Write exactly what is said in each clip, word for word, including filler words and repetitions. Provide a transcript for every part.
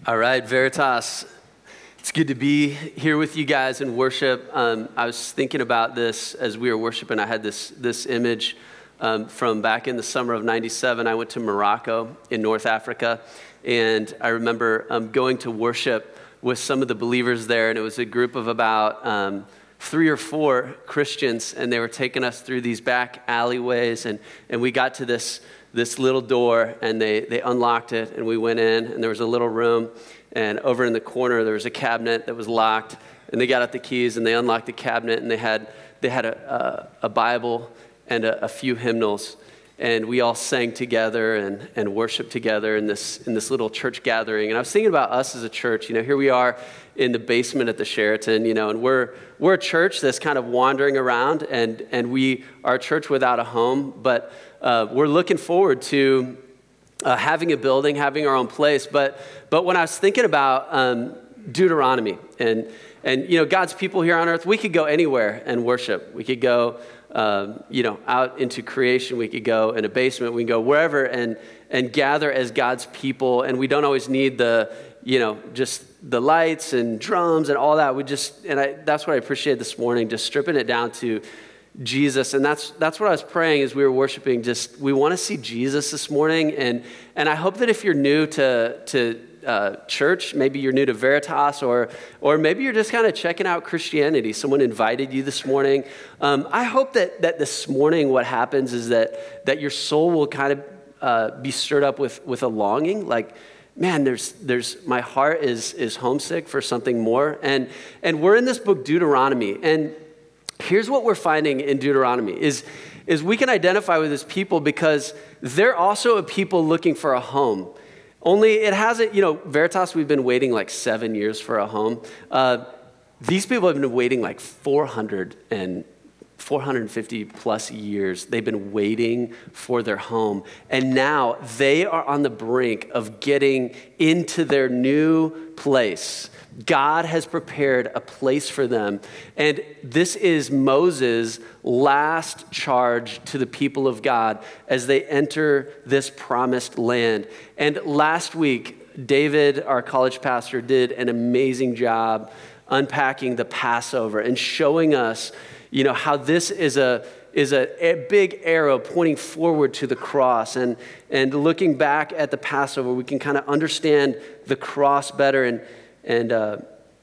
All right, Veritas. It's good to be here with you guys in worship. Um, I was thinking about this as we were worshiping. I had this this image um, from back in the summer of ninety-seven. I went to Morocco in North Africa, and I remember um, going to worship with some of the believers there, and it was a group of about um, three or four Christians, and they were taking us through these back alleyways, and, and we got to this this little door, and they, they unlocked it, and we went in, and there was a little room, and over in the corner, there was a cabinet that was locked, and they got out the keys, and they unlocked the cabinet, and they had they had a, a, a Bible and a, a few hymnals, and we all sang together and, and worshiped together in this in this little church gathering. And I was thinking about us as a church. You know, here we are in the basement at the Sheraton, you know, and we're we're a church that's kind of wandering around, and and we are a church without a home, but uh, we're looking forward to uh, having a building, having our own place. But but when I was thinking about um, Deuteronomy and and you know God's people here on earth, we could go anywhere and worship. We could go. Um, you know, out into creation. We could go in a basement. We can go wherever and and gather as God's people. And we don't always need the, you know, just the lights and drums and all that. We just, and I, that's what I appreciate this morning, just stripping it down to Jesus. And that's that's what I was praying as we were worshiping. Just we want to see Jesus this morning. And and I hope that if you're new to to Uh, church, maybe you're new to Veritas, or or maybe you're just kind of checking out Christianity. Someone invited you this morning. Um, I hope that that this morning what happens is that that your soul will kind of uh, be stirred up with with a longing, like, man, there's there's my heart is is homesick for something more. And and we're in this book Deuteronomy, and here's what we're finding in Deuteronomy is is we can identify with this people because they're also a people looking for a home. Only it hasn't, you know, Veritas, we've been waiting like seven years for a home. Uh, these people have been waiting like four hundred and four hundred fifty plus years. They've been waiting for their home. And now they are on the brink of getting into their new place. God has prepared a place for them. And this is Moses' last charge to the people of God as they enter this promised land. And last week, David, our college pastor, did an amazing job unpacking the Passover and showing us, you know, how this is a is a, a big arrow pointing forward to the cross. And, and looking back at the Passover, we can kind of understand the cross better and and uh,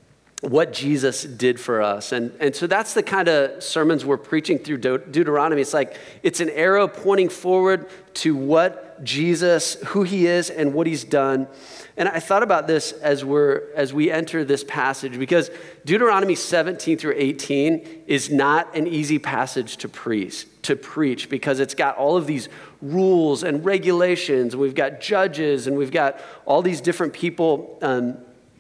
what Jesus did for us. And, and so that's the kind of sermons we're preaching through De- Deuteronomy. It's like, it's an arrow pointing forward to what Jesus, who he is and what he's done. And I thought about this as we're as we enter this passage, because Deuteronomy seventeen through eighteen is not an easy passage to preach, to preach because it's got all of these rules and regulations, and we've got judges, and we've got all these different people, um,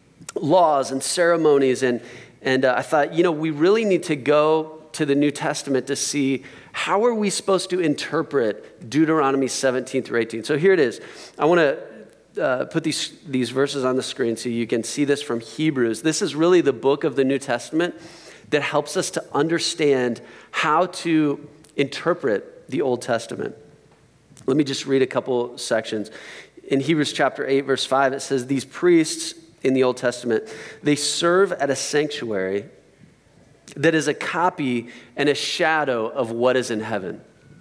laws and ceremonies, and and uh, I thought, you know, we really need to go to the New Testament to see how are we supposed to interpret Deuteronomy seventeen through eighteen. So here it is. I want to uh, put these these verses on the screen so you can see this from Hebrews. This is really the book of the New Testament that helps us to understand how to interpret the Old Testament. Let me just read a couple sections. In Hebrews chapter eight, verse five, it says, these priests in the Old Testament, they serve at a sanctuary that is a copy and a shadow of what is in heaven.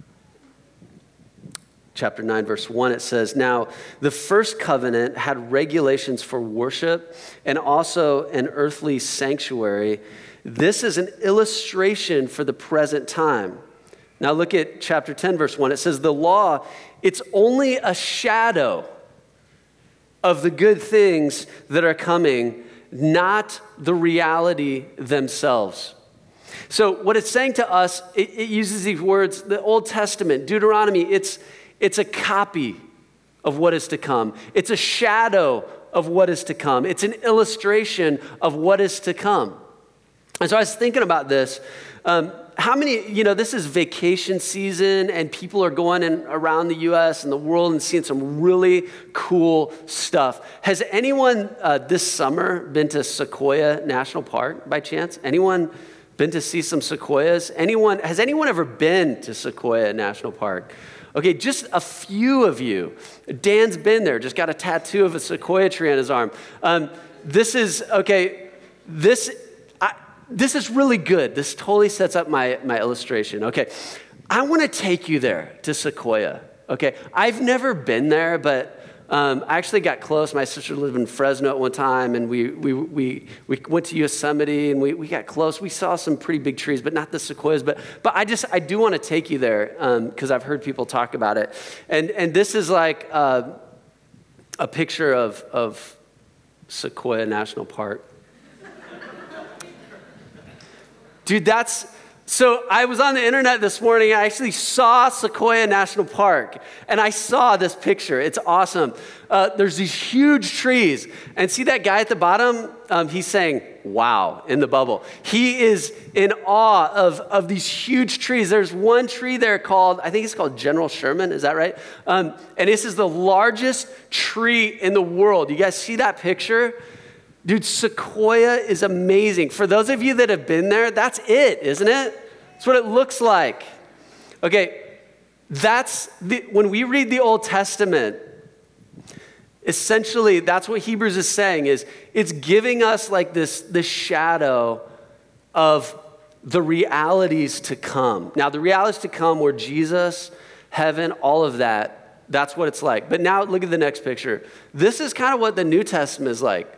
Chapter nine, verse one, it says, now the first covenant had regulations for worship and also an earthly sanctuary. This is an illustration for the present time. Now look at chapter ten, verse one. It says, the law, it's only a shadow of the good things that are coming, not the reality themselves. So what it's saying to us, it, it uses these words, the Old Testament, Deuteronomy, it's, it's a copy of what is to come. It's a shadow of what is to come. It's an illustration of what is to come. And so I was thinking about this. Um, How many, you know, this is vacation season and people are going in around the U S and the world and seeing some really cool stuff. Has anyone uh, this summer been to Sequoia National Park by chance? Anyone been to see some sequoias? Anyone, has anyone ever been to Sequoia National Park? Okay, just a few of you. Dan's been there, just got a tattoo of a sequoia tree on his arm. Um, this is, okay, this, I, this is really good. This totally sets up my, my illustration. Okay, I want to take you there to Sequoia. Okay, I've never been there, but Um, I actually got close. My sister lived in Fresno at one time, and we we we we went to Yosemite, and we, we got close. We saw some pretty big trees, but not the sequoias. But but I just I do want to take you there because um, I've heard people talk about it. And and this is like uh, a picture of of Sequoia National Park. Dude, that's. So I was on the internet this morning. I actually saw Sequoia National Park, and I saw this picture. It's awesome. Uh, there's these huge trees, and see that guy at the bottom? Um, he's saying, wow, in the bubble. He is in awe of, of these huge trees. There's one tree there called, I think it's called General Sherman, is that right? Um, and this is the largest tree in the world. You guys see that picture? Dude, Sequoia is amazing. For those of you that have been there, that's it, isn't it? That's what it looks like. Okay, that's the, when we read the Old Testament, essentially that's what Hebrews is saying, is it's giving us like this, this shadow of the realities to come. Now, the realities to come were Jesus, heaven, all of that. That's what it's like. But now look at the next picture. This is kind of what the New Testament is like.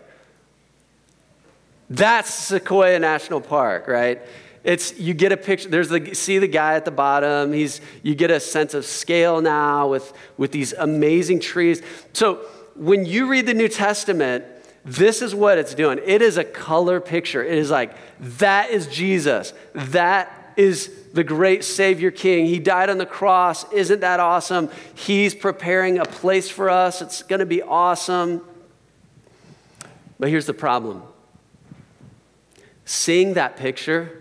That's Sequoia National Park, right? It's, you get a picture, there's the, see the guy at the bottom, he's, you get a sense of scale now with, with these amazing trees. So when you read the New Testament, this is what it's doing. It is a color picture. It is like, that is Jesus. That is the great Savior King. He died on the cross. Isn't that awesome? He's preparing a place for us. It's going to be awesome. But here's the problem. Seeing that picture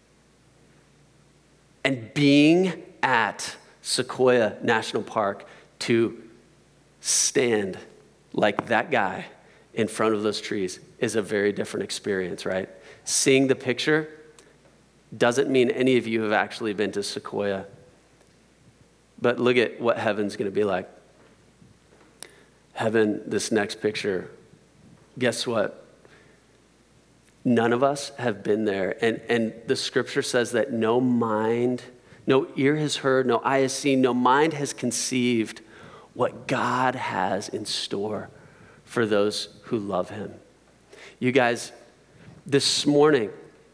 and being at Sequoia National Park to stand like that guy in front of those trees is a very different experience, right? Seeing the picture doesn't mean any of you have actually been to Sequoia. But look at what heaven's going to be like. Heaven, this next picture, guess what? None of us have been there. And, and the scripture says that no mind, no ear has heard, no eye has seen, no mind has conceived what God has in store for those who love him. You guys, this morning,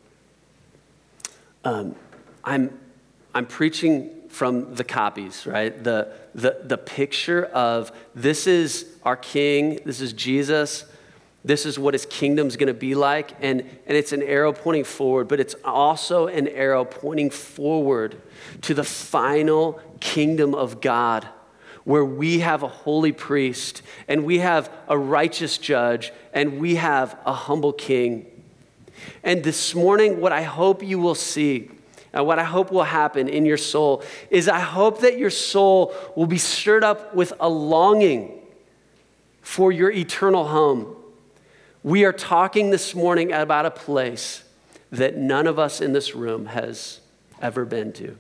um, I'm, I'm preaching from the copies, right? The, the, the picture of this is our King, this is Jesus. This is what his kingdom's going to be like, and, and it's an arrow pointing forward, but it's also an arrow pointing forward to the final kingdom of God, where we have a holy priest, and we have a righteous judge, and we have a humble king. And this morning, what I hope you will see, and what I hope will happen in your soul, is I hope that your soul will be stirred up with a longing for your eternal home. We are talking this morning about a place that none of us in this room has ever been to.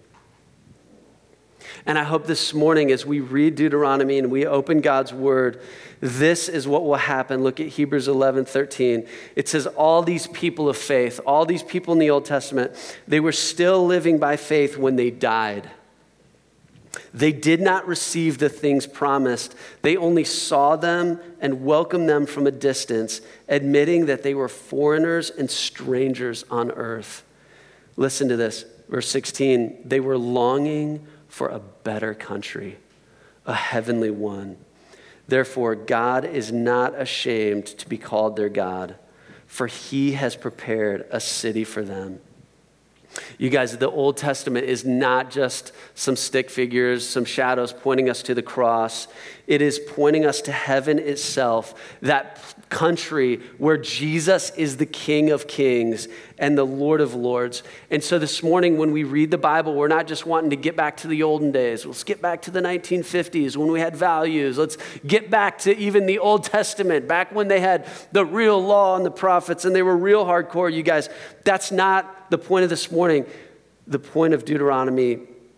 And I hope this morning as we read Deuteronomy and we open God's word, this is what will happen. Look at Hebrews eleven thirteen. It says, all these people of faith, all these people in the Old Testament, they were still living by faith when they died. They did not receive the things promised. They only saw them and welcomed them from a distance, admitting that they were foreigners and strangers on earth. Listen to this, verse sixteen. They were longing for a better country, a heavenly one. Therefore, God is not ashamed to be called their God, for he has prepared a city for them. You guys, the Old Testament is not just some stick figures, some shadows pointing us to the cross. It is pointing us to heaven itself, that country where Jesus is the King of Kings and the Lord of Lords. And so this morning when we read the Bible, we're not just wanting to get back to the olden days. Let's get back to the nineteen fifties when we had values. Let's get back to even the Old Testament, back when they had the real law and the prophets and they were real hardcore. You guys, that's not the point of this morning. The point of Deuteronomy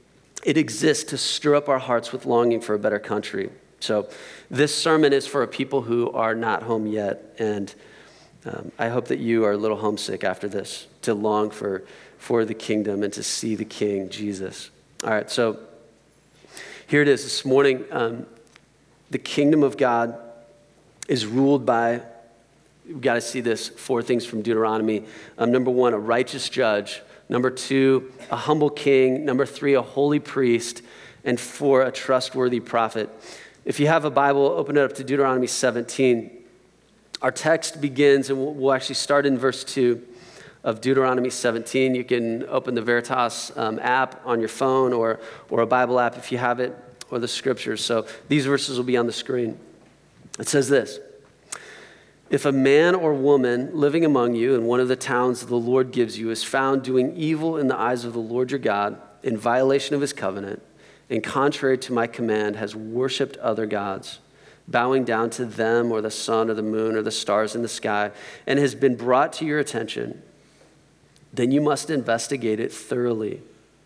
It exists to stir up our hearts with longing for a better country. So this sermon is for people who are not home yet, and um, I hope that you are a little homesick after this, to long for, for the kingdom and to see the King, Jesus. All right, so here it is this morning. Um, the kingdom of God is ruled by, we've got to see this, four things from Deuteronomy. Um, number one, a righteous judge. Number two, a humble king. Number three, a holy priest. And four, a trustworthy prophet. If you have a Bible, open it up to Deuteronomy seventeen. Our text begins, and we'll, we'll actually start in verse two of Deuteronomy seventeen. You can open the Veritas um, app on your phone, or, or a Bible app if you have it, or the scriptures. So these verses will be on the screen. It says this: if a man or woman living among you in one of the towns the Lord gives you is found doing evil in the eyes of the Lord your God, in violation of his covenant, and contrary to my command, has worshiped other gods, bowing down to them or the sun or the moon or the stars in the sky, and has been brought to your attention, then you must investigate it thoroughly.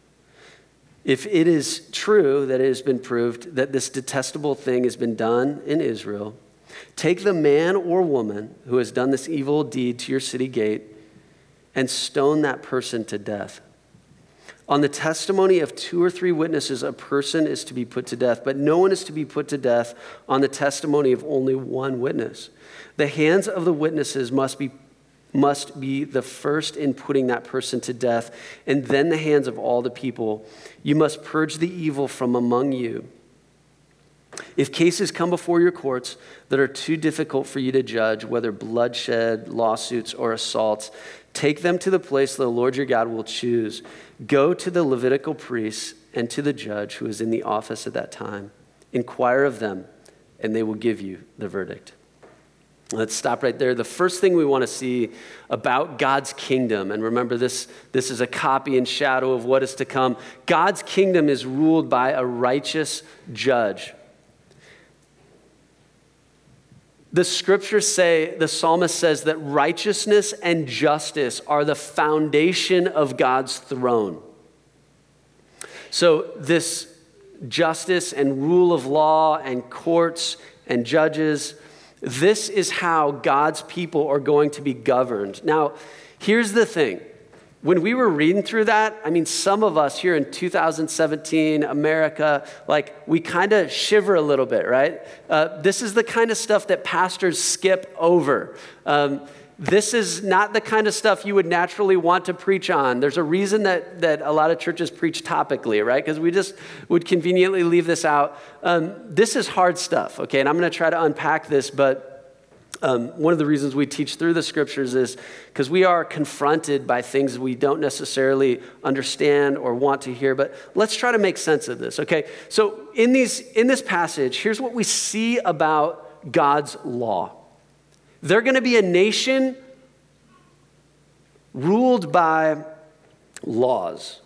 If it is true that it has been proved that this detestable thing has been done in Israel, take the man or woman who has done this evil deed to your city gate and stone that person to death. On the testimony of two or three witnesses, a person is to be put to death, but no one is to be put to death on the testimony of only one witness. The hands of the witnesses must be must be the first in putting that person to death, and then the hands of all the people. You must purge the evil from among you. If cases come before your courts that are too difficult for you to judge, whether bloodshed, lawsuits, or assaults, take them to the place the Lord your God will choose. Go to the Levitical priests and to the judge who is in the office at that time. Inquire of them, and they will give you the verdict. Let's stop right there. The first thing we want to see about God's kingdom, and remember this, this is a copy and shadow of what is to come. God's kingdom is ruled by a righteous judge. The scriptures say, the psalmist says that righteousness and justice are the foundation of God's throne. So this justice and rule of law and courts and judges, this is how God's people are going to be governed. Now, here's the thing. When we were reading through that, I mean, some of us here in two thousand seventeen, America, like we kind of shiver a little bit, right? Uh, this is the kind of stuff that pastors skip over. Um, this is not the kind of stuff you would naturally want to preach on. There's a reason that, that a lot of churches preach topically, right? Because we just would conveniently leave this out. Um, this is hard stuff, okay? And I'm going to try to unpack this, but Um, one of the reasons we teach through the scriptures is because we are confronted by things we don't necessarily understand or want to hear, but let's try to make sense of this, okay? So in these in this passage, here's what we see about God's law. They're going to be a nation ruled by laws.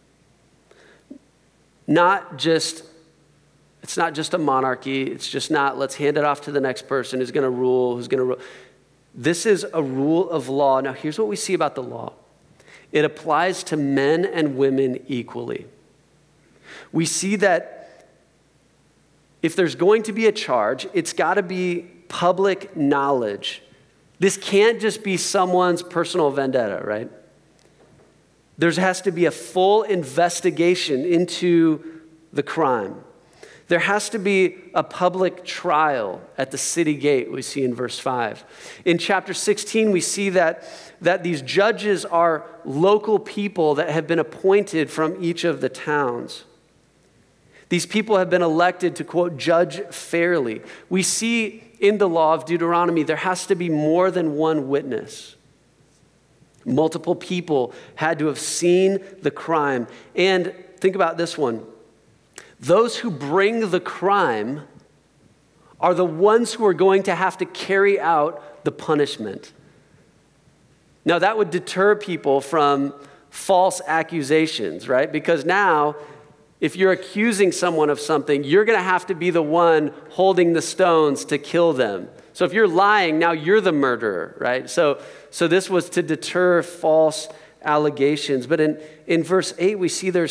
Not just It's not just a monarchy. It's just not, let's hand it off to the next person who's going to rule, who's going to rule. This is a rule of law. Now, here's what we see about the law. It applies to men and women equally. We see that if there's going to be a charge, it's got to be public knowledge. This can't just be someone's personal vendetta, right? There has to be a full investigation into the crime. There has to be a public trial at the city gate, we see in verse five. In chapter sixteen, we see that, that these judges are local people that have been appointed from each of the towns. These people have been elected to, quote, judge fairly. We see in the law of Deuteronomy, there has to be more than one witness. Multiple people had to have seen the crime. And think about this one. Those who bring the crime are the ones who are going to have to carry out the punishment. Now, that would deter people from false accusations, right? Because now, if you're accusing someone of something, you're going to have to be the one holding the stones to kill them. So if you're lying, now you're the murderer, right? So, so this was to deter false allegations. But in, in verse eight, we see there's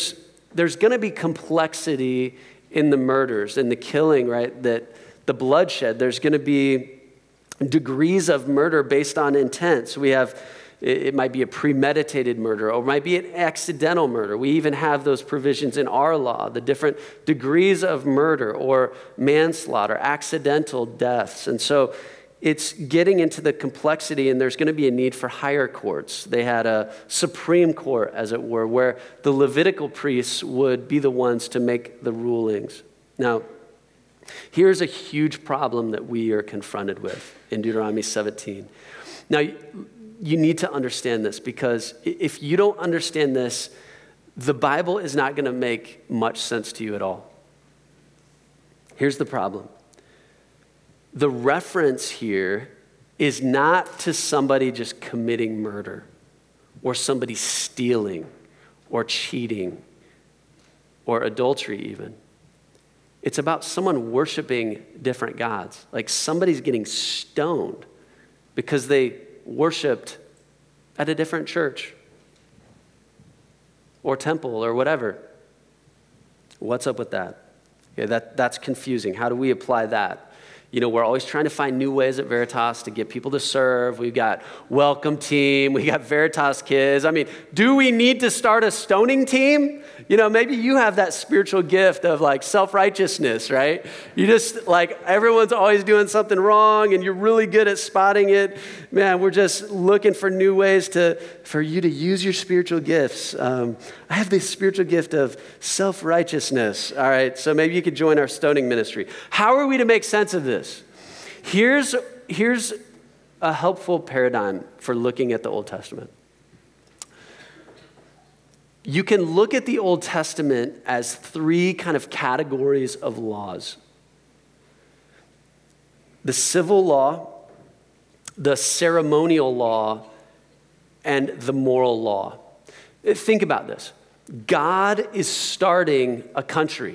there's going to be complexity in the murders and the killing, right? That the bloodshed, there's going to be degrees of murder based on intent. So we have, it might be a premeditated murder, or it might be an accidental murder. We even have those provisions in our law, the different degrees of murder or manslaughter, accidental deaths. And so it's getting into the complexity, and there's going to be a need for higher courts. They had a Supreme Court, as it were, where the Levitical priests would be the ones to make the rulings. Now, here's a huge problem that we are confronted with in Deuteronomy seventeen. Now, you need to understand this, because if you don't understand this, the Bible is not going to make much sense to you at all. Here's the problem. The reference here is not to somebody just committing murder or somebody stealing or cheating or adultery even. It's about someone worshiping different gods. Like somebody's getting stoned because they worshiped at a different church or temple or whatever. What's up with that? Okay, that, that's confusing. How do we apply that? You know, we're always trying to find new ways at Veritas to get people to serve. We've got welcome team. We got Veritas kids. I mean, do we need to start a stoning team? You know, maybe you have that spiritual gift of like self-righteousness, right? You just like, everyone's always doing something wrong and you're really good at spotting it. Man, we're just looking for new ways to for you to use your spiritual gifts. Um, I have this spiritual gift of self-righteousness. All right, so maybe you could join our stoning ministry. How are we to make sense of this? Here's, here's a helpful paradigm for looking at the Old Testament. You can look at the Old Testament as three kind of categories of laws. The civil law, the ceremonial law, and the moral law. Think about this. God is starting a country.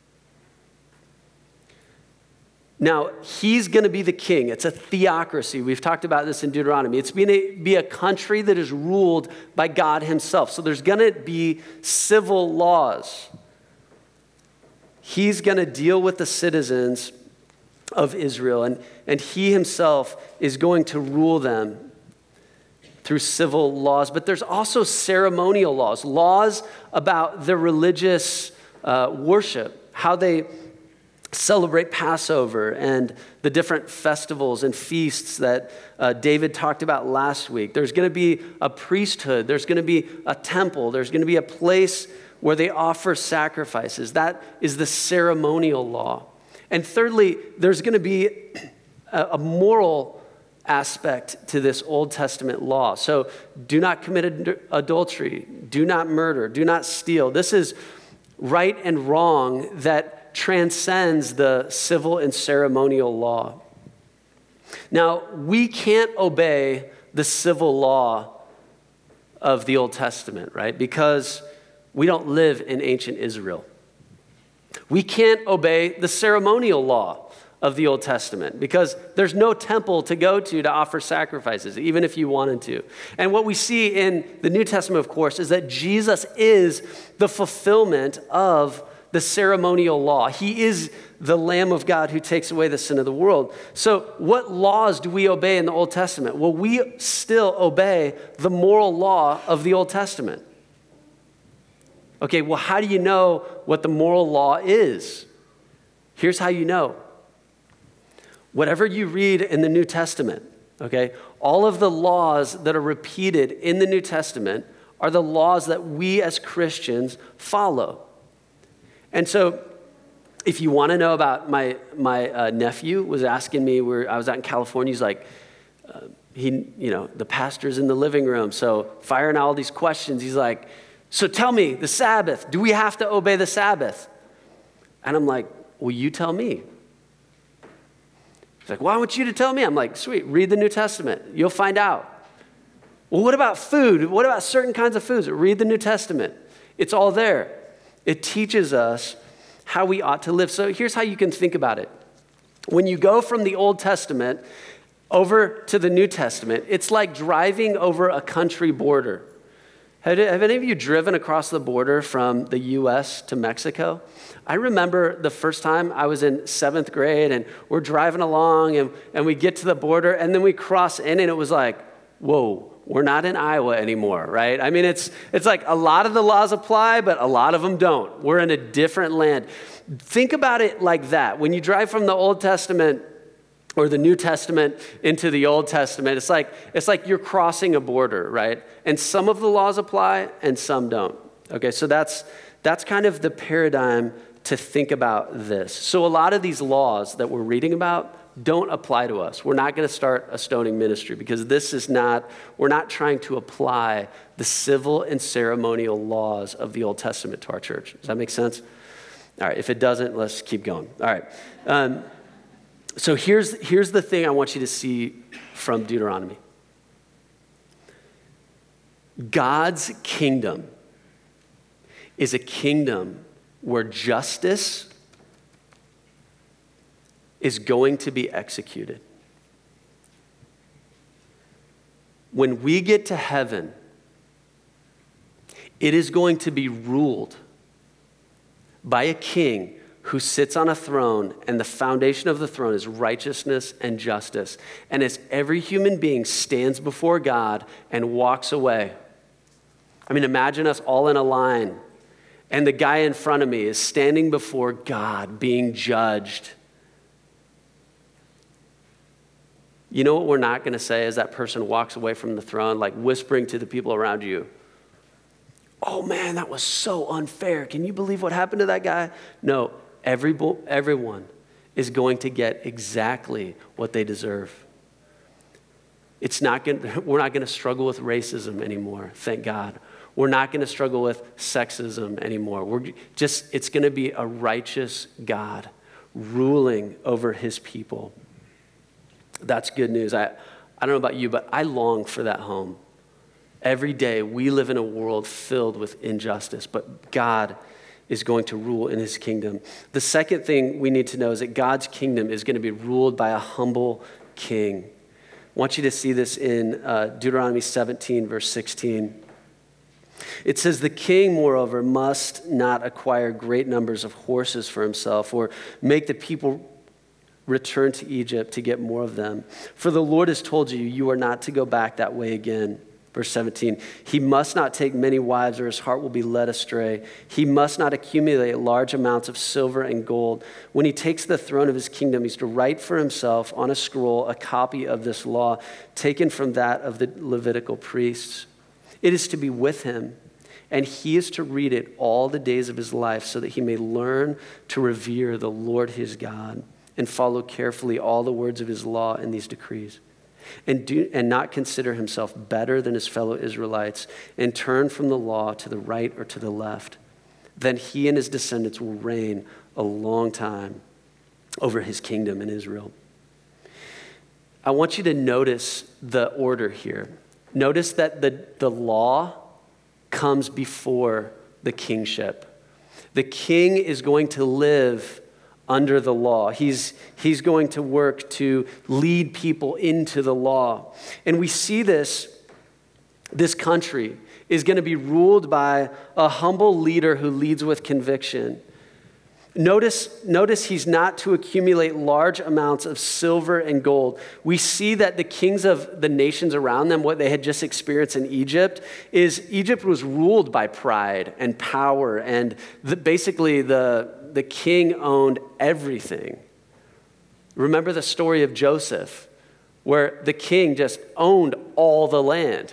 Now, he's going to be the king. It's a theocracy. We've talked about this in Deuteronomy. It's going to be a country that is ruled by God himself. So there's going to be civil laws. He's going to deal with the citizens of Israel, and, and he himself is going to rule them through civil laws. But there's also ceremonial laws, laws about the religious uh, worship, how they celebrate Passover and the different festivals and feasts that uh, David talked about last week. There's going to be a priesthood. There's going to be a temple. There's going to be a place where they offer sacrifices. That is the ceremonial law. And thirdly, there's going to be a, a moral aspect to this Old Testament law. So do not commit ad- adultery. Do not murder. Do not steal. This is right and wrong that transcends the civil and ceremonial law. Now, we can't obey the civil law of the Old Testament, right? Because we don't live in ancient Israel. We can't obey the ceremonial law of the Old Testament because there's no temple to go to to offer sacrifices, even if you wanted to. And what we see in the New Testament, of course, is that Jesus is the fulfillment of the ceremonial law. He is the Lamb of God who takes away the sin of the world. So what laws do we obey in the Old Testament? Well, we still obey the moral law of the Old Testament. Okay, well, how do you know what the moral law is? Here's how you know. Whatever you read in the New Testament, okay, all of the laws that are repeated in the New Testament are the laws that we as Christians follow. And so if you want to know about my my uh, nephew was asking me, where I was out in California, he's like, uh, he, you know, the pastor's in the living room, so firing out all these questions. He's like, so tell me, the Sabbath, do we have to obey the Sabbath? And I'm like, well, you tell me. He's like, well, I want you to tell me. I'm like, sweet, read the New Testament. You'll find out. Well, what about food? What about certain kinds of foods? Read the New Testament. It's all there. It teaches us how we ought to live. So here's how you can think about it. When you go from the Old Testament over to the New Testament, it's like driving over a country border. Have, have any of you driven across the border from the U S to Mexico? I remember the first time I was in seventh grade and we're driving along and, and we get to the border and then we cross in and it was like, whoa, we're not in Iowa anymore, right? I mean, it's it's like a lot of the laws apply, but a lot of them don't. We're in a different land. Think about it like that. When you drive from the Old Testament or the New Testament into the Old Testament, it's like it's like you're crossing a border, right? And some of the laws apply and some don't. Okay, so that's that's kind of the paradigm to think about this. So a lot of these laws that we're reading about don't apply to us. We're not going to start a stoning ministry because this is not, we're not trying to apply the civil and ceremonial laws of the Old Testament to our church. Does that make sense? All right, if it doesn't, let's keep going. All right. Um, so here's, here's the thing I want you to see from Deuteronomy. God's kingdom is a kingdom where justice is going to be executed. When we get to heaven, it is going to be ruled by a king who sits on a throne, and the foundation of the throne is righteousness and justice. And as every human being stands before God and walks away, I mean, imagine us all in a line, and the guy in front of me is standing before God being judged. You know what we're not going to say as that person walks away from the throne, like whispering to the people around you, oh man, that was so unfair. Can you believe what happened to that guy? No, every, everyone is going to get exactly what they deserve. It's not going, we're not going to struggle with racism anymore, thank God. We're not going to struggle with sexism anymore. We're just, it's going to be a righteous God ruling over his people. That's good news. I, I don't know about you, but I long for that home. Every day we live in a world filled with injustice, but God is going to rule in his kingdom. The second thing we need to know is that God's kingdom is going to be ruled by a humble king. I want you to see this in uh, Deuteronomy seventeen, verse sixteen. It says, the king, moreover, must not acquire great numbers of horses for himself or make the people return to Egypt to get more of them. For the Lord has told you, you are not to go back that way again. Verse seventeen, he must not take many wives or his heart will be led astray. He must not accumulate large amounts of silver and gold. When he takes the throne of his kingdom, he's to write for himself on a scroll a copy of this law taken from that of the Levitical priests. It is to be with him, and he is to read it all the days of his life so that he may learn to revere the Lord his God and follow carefully all the words of his law and these decrees, and do and not consider himself better than his fellow Israelites, and turn from the law to the right or to the left. Then he and his descendants will reign a long time over his kingdom in Israel. I want you to notice the order here. Notice that the, the law comes before the kingship. The king is going to live under the law. He's, he's going to work to lead people into the law. And we see this, this country is going to be ruled by a humble leader who leads with conviction. Notice, notice he's not to accumulate large amounts of silver and gold. We see that the kings of the nations around them, what they had just experienced in Egypt, is Egypt was ruled by pride and power, and the, basically the, the king owned everything. Remember the story of Joseph, where the king just owned all the land.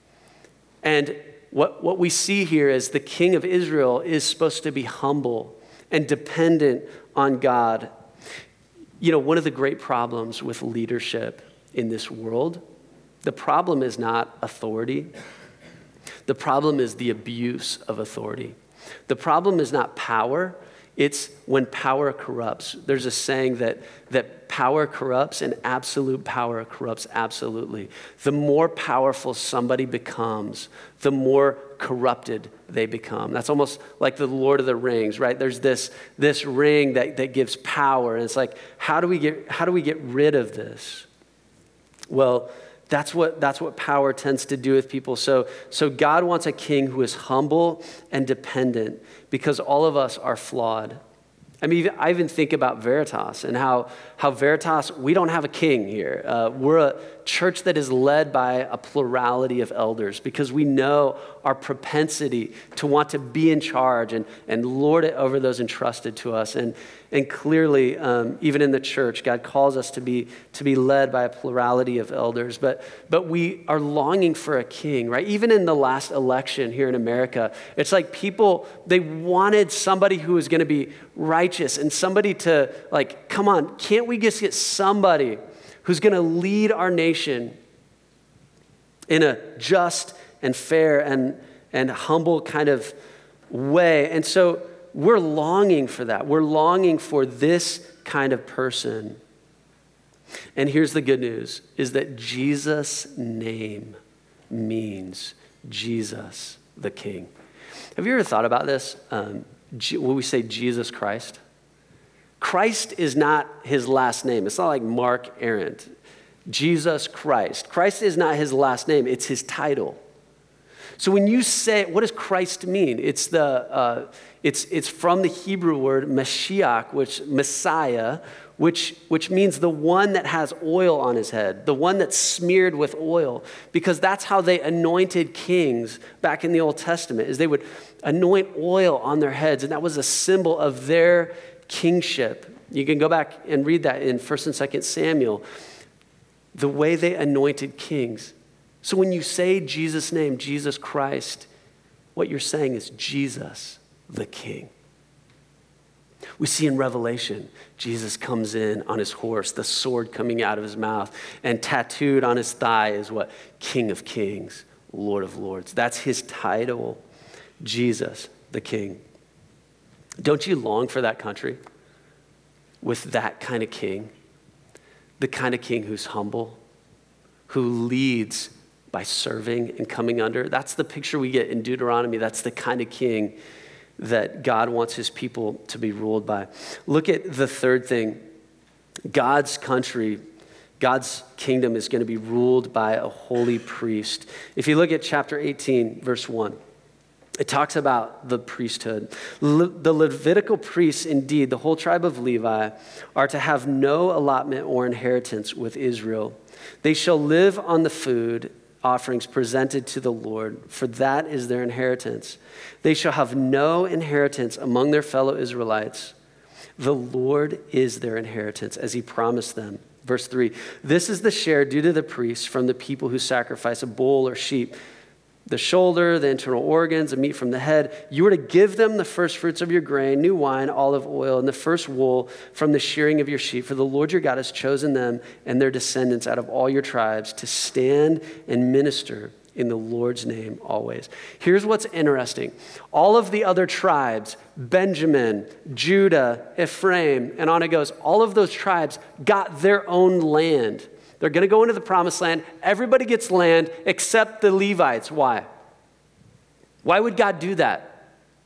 And what, what we see here is the king of Israel is supposed to be humble and dependent on God. You know, one of the great problems with leadership in this world, the problem is not authority. The problem is the abuse of authority. The problem is not power. It's when power corrupts. There's a saying that, that power corrupts and absolute power corrupts absolutely. The more powerful somebody becomes, the more corrupted they become. That's almost like the Lord of the Rings, right? There's this, this ring that, that gives power, and it's like, how do we get, how do we get rid of this? Well, That's what, that's what power tends to do with people. So, so God wants a king who is humble and dependent because all of us are flawed. I mean, I even think about Veritas and how, how Veritas, we don't have a king here. Uh, we're a church that is led by a plurality of elders because we know our propensity to want to be in charge and, and lord it over those entrusted to us. And, and clearly, um, even in the church, God calls us to be, to be led by a plurality of elders. But, but we are longing for a king, right? Even in the last election here in America, it's like people, they wanted somebody who was going to be righteous and somebody to like, come on, can't we just get somebody who's going to lead our nation in a just and fair and, and humble kind of way? And so we're longing for that. We're longing for this kind of person. And here's the good news, is that Jesus' name means Jesus the King. Have you ever thought about this? Um, when we say Jesus Christ, Christ is not his last name. It's not like Mark Arendt. Jesus Christ. Christ is not his last name. It's his title. So when you say, what does Christ mean? It's the uh, it's it's from the Hebrew word Mashiach, which Messiah, which which means the one that has oil on his head, the one that's smeared with oil, because that's how they anointed kings back in the Old Testament. Is they would anoint oil on their heads, and that was a symbol of their kingship. You can go back and read that in First and Second Samuel. The way they anointed kings. So when you say Jesus' name, Jesus Christ, what you're saying is Jesus, the King. We see in Revelation, Jesus comes in on his horse, the sword coming out of his mouth, and tattooed on his thigh is what? King of Kings, Lord of Lords. That's his title, Jesus, the King. Don't you long for that country with that kind of king? The kind of king who's humble, who leads by serving and coming under. That's the picture we get in Deuteronomy. That's the kind of king that God wants his people to be ruled by. Look at the third thing. God's country, God's kingdom is going to be ruled by a holy priest. If you look at chapter eighteen, verse one, it talks about the priesthood. Le- the Levitical priests, indeed, the whole tribe of Levi, are to have no allotment or inheritance with Israel. They shall live on the food offerings presented to the Lord, for that is their inheritance. They shall have no inheritance among their fellow Israelites. The Lord is their inheritance, as he promised them. Verse three, this is the share due to the priests from the people who sacrifice a bull or sheep, the shoulder, the internal organs, the meat from the head. You are to give them the first fruits of your grain, new wine, olive oil, and the first wool from the shearing of your sheep. For the Lord your God has chosen them and their descendants out of all your tribes to stand and minister in the Lord's name always. Here's what's interesting. All of the other tribes, Benjamin, Judah, Ephraim, and on it goes, all of those tribes got their own land. They're going to go into the promised land. Everybody gets land except the Levites. Why? Why would God do that?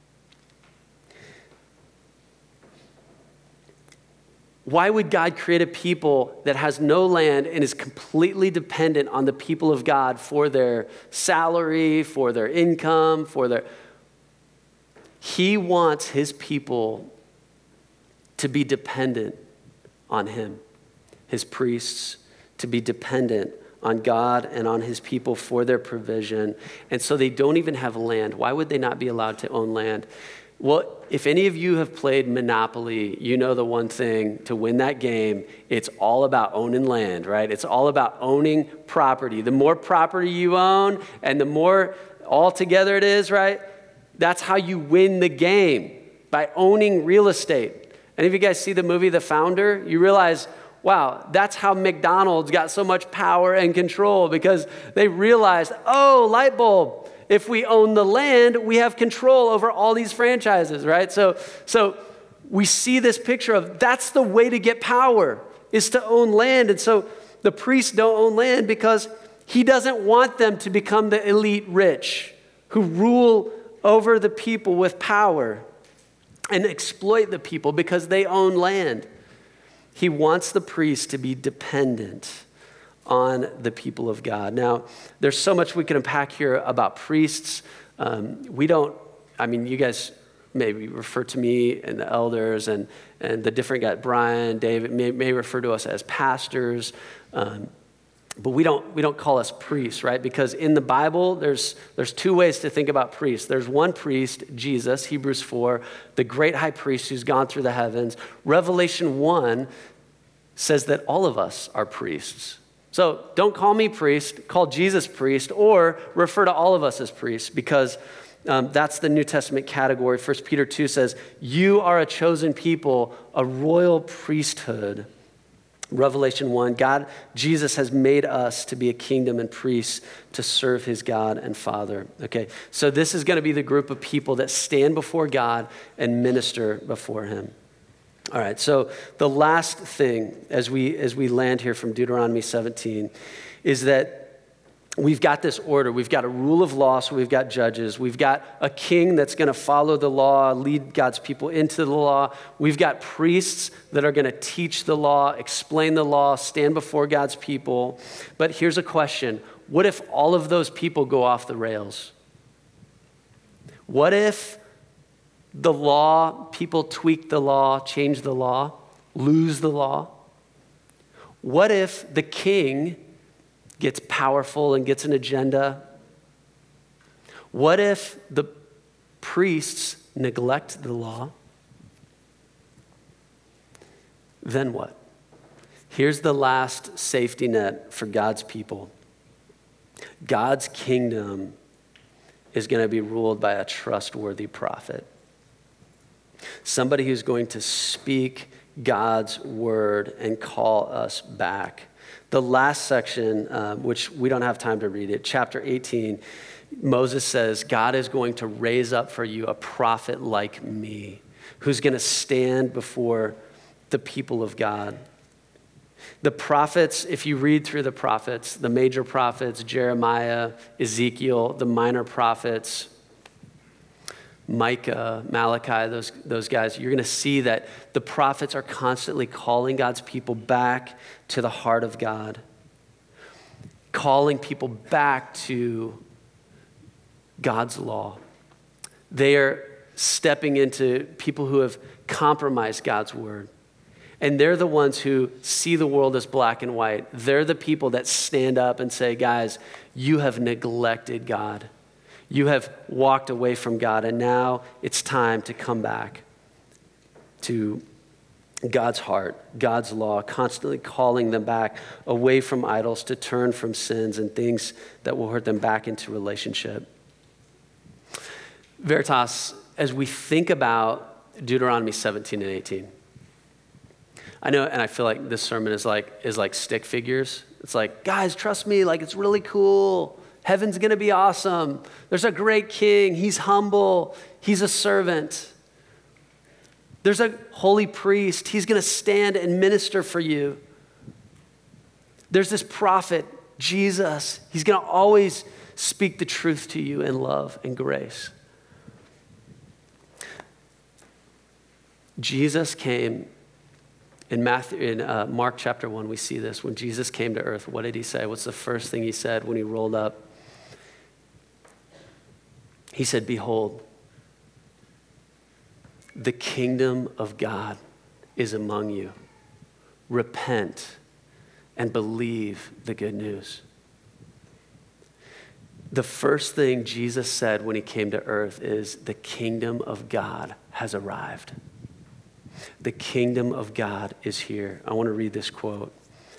Why would God create a people that has no land and is completely dependent on the people of God for their salary, for their income, for their... He wants his people to be dependent on him, his priests, to be dependent on God and on his people for their provision. And so they don't even have land. Why would they not be allowed to own land? Well, if any of you have played Monopoly, you know the one thing, to win that game, it's all about owning land, right? It's all about owning property. The more property you own and the more altogether it is, right? That's how you win the game, by owning real estate. Any of you guys see the movie The Founder? You realize, wow, that's how McDonald's got so much power and control, because they realized, oh, light bulb, if we own the land, we have control over all these franchises, right? So, so we see this picture of that's the way to get power, is to own land. And so the priests don't own land because he doesn't want them to become the elite rich who rule over the people with power and exploit the people because they own land. He wants the priests to be dependent on the people of God. Now, there's so much we can unpack here about priests. Um, we don't, I mean, you guys maybe refer to me and the elders and, and the different guys, Brian, David, may, may refer to us as pastors. Um, But we don't we don't call us priests, right? Because in the Bible, there's there's two ways to think about priests. There's one priest, Jesus, Hebrews four, the great high priest who's gone through the heavens. Revelation one says that all of us are priests. So don't call me priest, call Jesus priest, or refer to all of us as priests, because um, that's the New Testament category. First Peter two says, you are a chosen people, a royal priesthood. Revelation one, God, Jesus has made us to be a kingdom and priests to serve his God and Father. Okay, so this is going to be the group of people that stand before God and minister before him. All right, so the last thing as we as we land here from Deuteronomy seventeen is that we've got this order. We've got a rule of law, so we've got judges. We've got a king that's going to follow the law, lead God's people into the law. We've got priests that are going to teach the law, explain the law, stand before God's people. But here's a question. What if all of those people go off the rails? What if the law, people tweak the law, change the law, lose the law? What if the king gets powerful and gets an agenda? What if the priests neglect the law? Then what? Here's the last safety net for God's people. God's kingdom is going to be ruled by a trustworthy prophet. Somebody who's going to speak God's word and call us back. The last section, uh, which we don't have time to read it, chapter eighteen, Moses says, God is going to raise up for you a prophet like me, who's going to stand before the people of God. The prophets, if you read through the prophets, the major prophets, Jeremiah, Ezekiel, the minor prophets, Micah, Malachi, those, those guys, you're going to see that the prophets are constantly calling God's people back to the heart of God, calling people back to God's law. They are stepping into people who have compromised God's word. And they're the ones who see the world as black and white. They're the people that stand up and say, guys, you have neglected God. You have walked away from God, and now it's time to come back to God's heart, God's law, constantly calling them back away from idols to turn from sins and things that will hurt them back into relationship. Veritas, as we think about Deuteronomy seventeen and eighteen, I know, and I feel like this sermon is like is like stick figures. It's like, guys, trust me, like it's really cool. Heaven's going to be awesome. There's a great king. He's humble. He's a servant. There's a holy priest. He's going to stand and minister for you. There's this prophet, Jesus. He's going to always speak the truth to you in love and grace. Jesus came in Matthew, in uh, Mark chapter one, we see this. When Jesus came to earth, what did he say? What's the first thing he said when he rolled up? He said, behold, the kingdom of God is among you. Repent and believe the good news. The first thing Jesus said when he came to earth is the kingdom of God has arrived. The kingdom of God is here. I want to read this quote.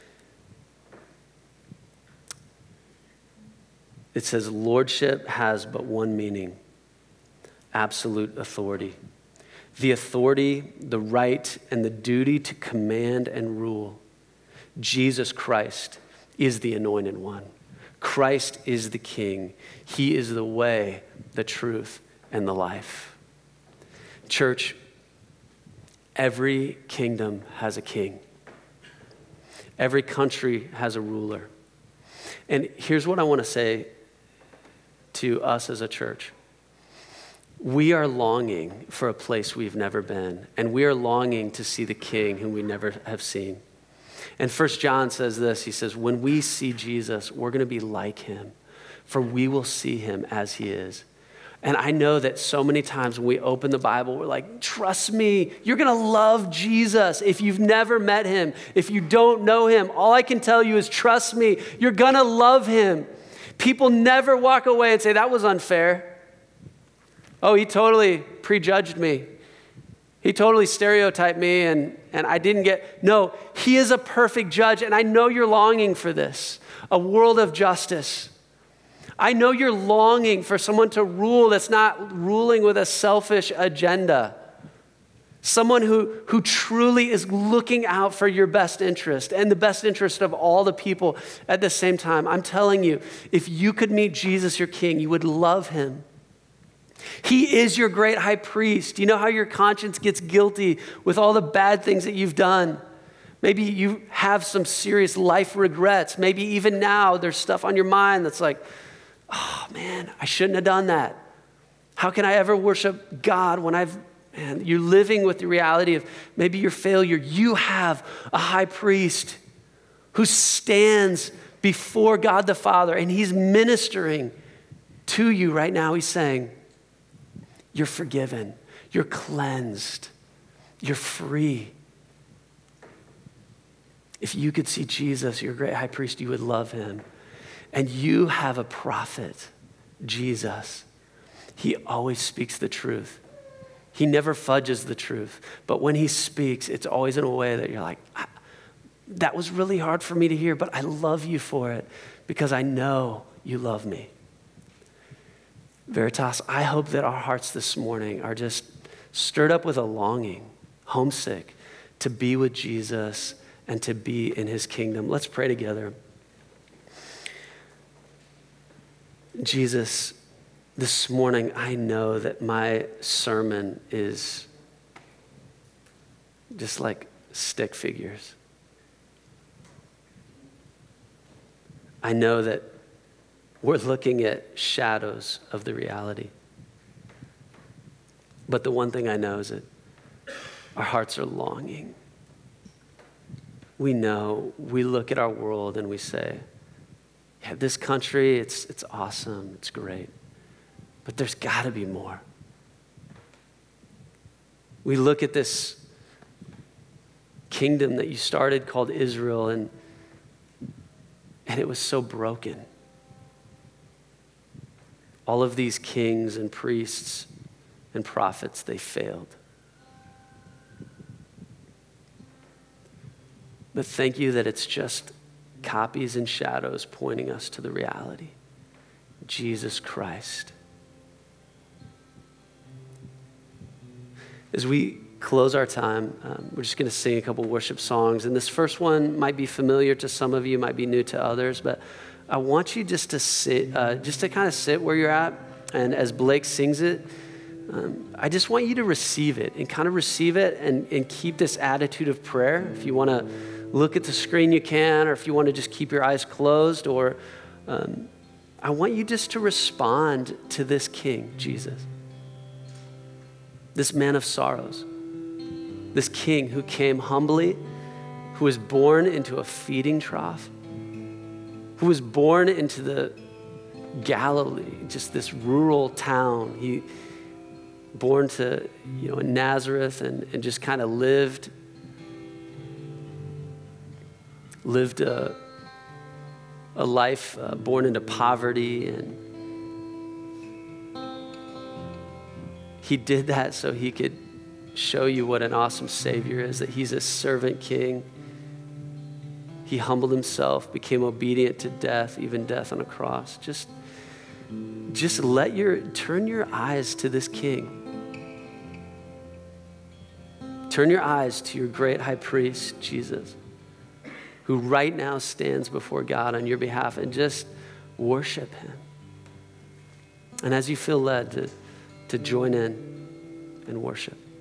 It says, lordship has but one meaning: absolute authority. The authority, the right, and the duty to command and rule. Jesus Christ is the anointed one. Christ is the King. He is the way, the truth, and the life. Church, every kingdom has a king. Every country has a ruler. And here's what I want to say to us as a church. We are longing for a place we've never been, and we are longing to see the King whom we never have seen. And First John says this, he says, when we see Jesus, we're going to be like him, for we will see him as he is. And I know that so many times when we open the Bible, we're like, trust me, you're going to love Jesus. If you've never met him, if you don't know him, all I can tell you is trust me, you're going to love him. People never walk away and say, that was unfair. Oh, he totally prejudged me. He totally stereotyped me and, and I didn't get, no, he is a perfect judge. And I know you're longing for this, a world of justice. I know you're longing for someone to rule that's not ruling with a selfish agenda. Someone who, who truly is looking out for your best interest and the best interest of all the people at the same time. I'm telling you, if you could meet Jesus, your King, you would love him. He is your great high priest. You know how your conscience gets guilty with all the bad things that you've done? Maybe you have some serious life regrets. Maybe even now there's stuff on your mind that's like, oh man, I shouldn't have done that. How can I ever worship God when I've, man, you're living with the reality of maybe your failure. You have a high priest who stands before God the Father and he's ministering to you right now. He's saying, you're forgiven, you're cleansed, you're free. If you could see Jesus, your great high priest, you would love him. And you have a prophet, Jesus. He always speaks the truth. He never fudges the truth. But when he speaks, it's always in a way that you're like, that was really hard for me to hear, but I love you for it because I know you love me. Veritas, I hope that our hearts this morning are just stirred up with a longing, homesick, to be with Jesus and to be in his kingdom. Let's pray together. Jesus, this morning, I know that my sermon is just like stick figures. I know that we're looking at shadows of the reality. But the one thing I know is that our hearts are longing. We know, we look at our world and we say, yeah, this country, it's it's awesome, it's great, but there's got to be more. We look at this kingdom that you started called Israel, and and it was so broken. All of these kings and priests and prophets, they failed. But thank you that it's just copies and shadows pointing us to the reality. Jesus Christ. As we close our time, um, we're just going to sing a couple worship songs. And this first one might be familiar to some of you, might be new to others, but I want you just to sit, uh, just to kind of sit where you're at. And as Blake sings it, um, I just want you to receive it and kind of receive it and, and keep this attitude of prayer. If you want to look at the screen, you can, or if you want to just keep your eyes closed, or um, I want you just to respond to this King, Jesus, this man of sorrows, this King who came humbly, who was born into a feeding trough, who was born into the Galilee, just this rural town. He born to, you know, in Nazareth and, and just kind of lived lived a, a life uh, born into poverty, and he did that so he could show you what an awesome Savior is, that he's a servant king. He humbled himself, became obedient to death, even death on a cross. Just, just let your, turn your eyes to this King. Turn your eyes to your great high priest, Jesus, who right now stands before God on your behalf, and just worship him. And as you feel led to, to join in and worship.